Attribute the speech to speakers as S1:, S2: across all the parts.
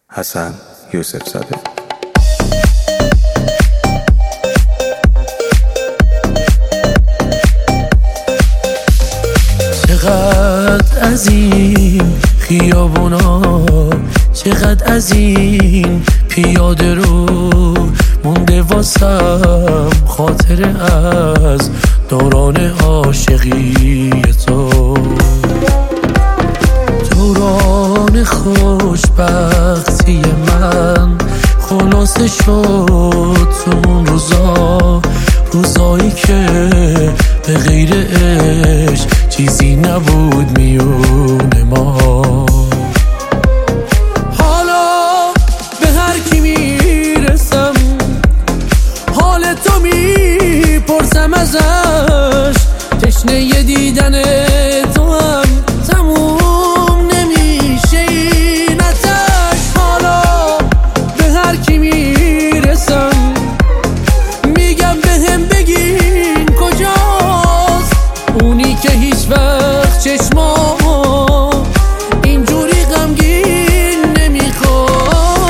S1: حسن یوسف زاده.
S2: چقدر از این خیابونا، چقدر از این پیاده رو مونده واسم خاطره از دوران عاشقی تو، دوران خوشبختی من خلاصه شد تو اون روزایی که به غیر عشق چیزی نبود میون ما. حالا به هر کی میرسم حال تو میپرسم ازش، تشنه ی دیدن تو هم تموم نمیشه این آتش. حالا به هر کی میرسم میگم بهم بگین کجاست اونی که هیچ وقت چشما اینجوری غمگین نمیخواد.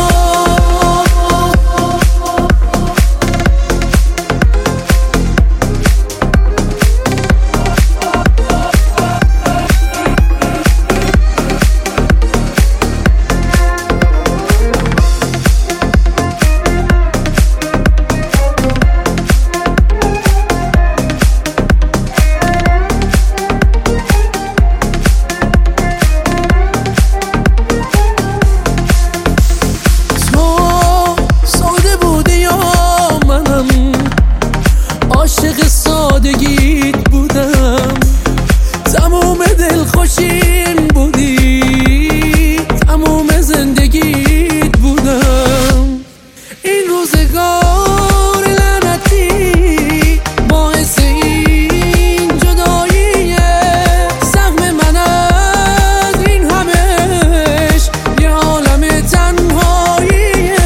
S2: عاشق سادگیت بودم، تموم دلخوشین بودی، تموم زندگیت بودم. این روزگار لعنتی باعث این جداییه، سهم من از این همش یه عالم تنهاییه.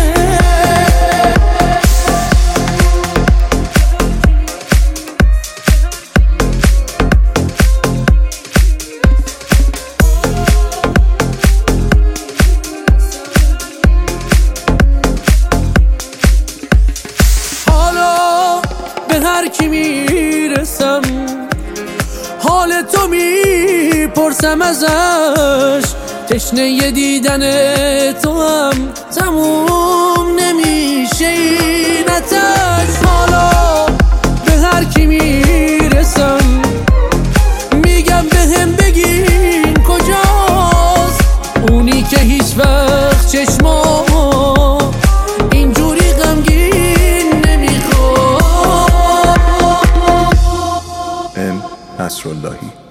S2: به هر کی میرسم حال تو میپرسم ازش، تشنه ی دیدن تو هم تموم نمیشه این آتش. حالا به هر کی میرسم میگم بهم بگین کجاست اونی که هیچ وقت چشما اینجوری غمگین نمیخواد.
S1: نصراللهی.